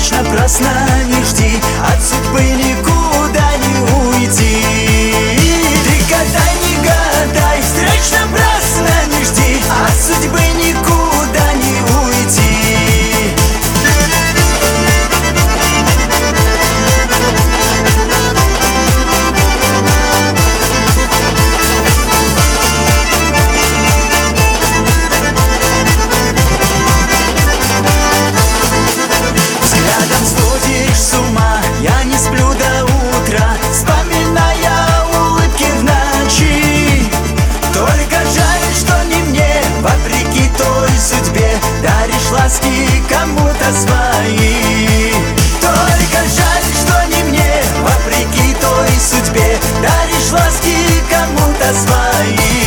встреч напрасно не жди, от судьбы никуда не уйти. Ты гадай, не гадай, встреч напрасно не жди, от судьбы никуда не уйти. Взглядом сводишь с ума, я не сплю до утра, вспоминая улыбки в ночи. Только жаль, что не мне, вопреки той судьбе, даришь ласки кому-то свои. Только жаль, что не мне, вопреки той судьбе, даришь ласки кому-то свои.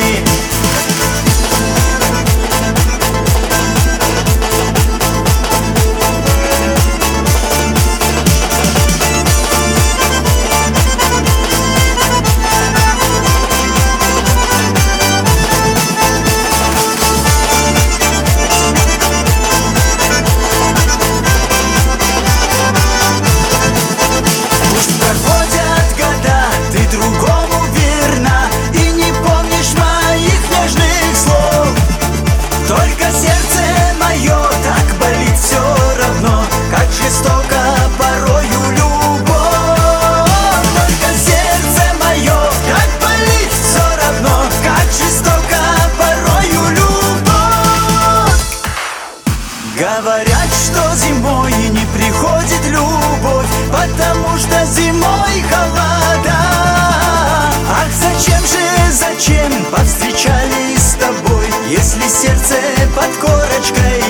Только сердце мое так болит все равно, как жестоко порою любовь. Только сердце мое так болит все равно, как жестоко порою любовь. Говорят, что зимой не приходит любовь, потому что зимой холода. Ах, зачем повстречались с тобой, если сердце под корочкой